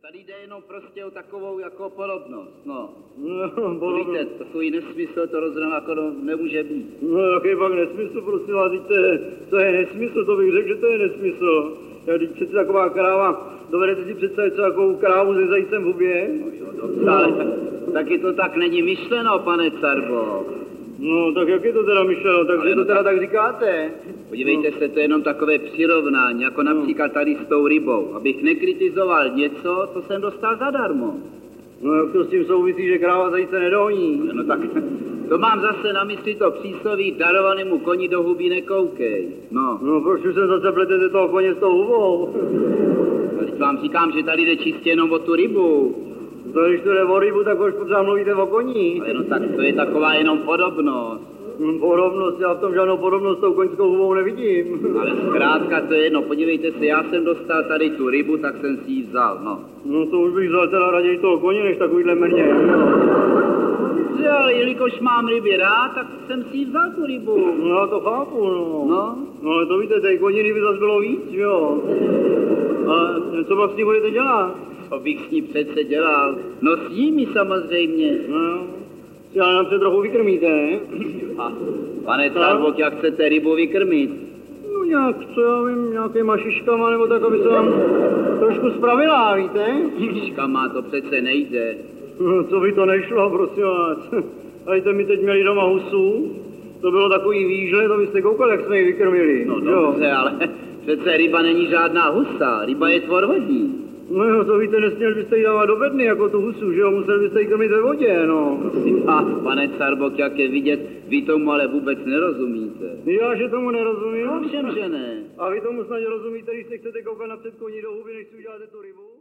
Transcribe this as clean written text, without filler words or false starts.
Tady jde jenom prostě o takovou jako podobnost, no. No, Víte, takový nesmysl to rozhodně jako nemůže být. No, jaký pak nesmysl, prosím vás, to je nesmysl, to bych řekl, že to je nesmysl. Já teď přece taková kráva, dovedete si představit takovou krávu se zajícem v hubě? Ale taky to tak není myšleno, pane Carbo. No, tak jak je to teda myšleno, takže to teda tak říkáte? Podívejte se, to je jenom takové přirovnání, jako například tady s tou rybou, abych nekritizoval něco, co jsem dostal zadarmo. No, jak to s tím souvisí, že kráva zajíce nedohoní? No tak, to mám zase na mysli to přísloví darovanému koni do huby nekoukej. No. No, proč už sem zase pletete toho koně s tou hubou? A teď vám říkám, že tady jde čistě jenom o tu rybu. To, když to jde o rybu, tak už pořád mluvíte o koní. Ale no tak to je taková jenom podobnost. Podobnost, já v tom žádnou podobnost s tou koňskou hubou nevidím. Ale zkrátka to je jedno, podívejte se, já jsem dostal tady tu rybu, tak jsem si ji vzal, no. No to už bych vzal teda raději toho koně, než takovýhle mrně. Že, ale jelikož mám ryby rád, tak jsem si ji vzal tu rybu. No já to chápu, no. No? No ale to víte, té koniny by zase bylo víc, jo. A co pak s ní budete dělat? Co bych s ní přece dělal? No s nimi samozřejmě. No, ale nám se trochu vykrmíte, ne? A, pane Carbok, jak chcete rybu vykrmit? No nějak, co já vím, nějakýma šiškama, nebo tak, aby se vám trošku spravila, víte? Šiškama to přece nejde. No, co by to nešlo, prosím vás. Tady jste mi teď měli doma husu, to bylo takový výžle, to byste koukali, jak jsme ji vykrmili. No dobře, ale přece ryba není žádná husa, ryba je tvor vodní. No jo, to víte, nesměl byste ji dávat do bedny jako tu husu, že jo, musel byste ji krmit ve vodě, no. Prosím vás, pane Carbok, jak je vidět, vy tomu ale vůbec nerozumíte. Já, že tomu nerozumím? Ovšem, že ne. A vy tomu snad rozumíte, když se chcete koukat na předkoní do huby, než si uděláte tu rybu?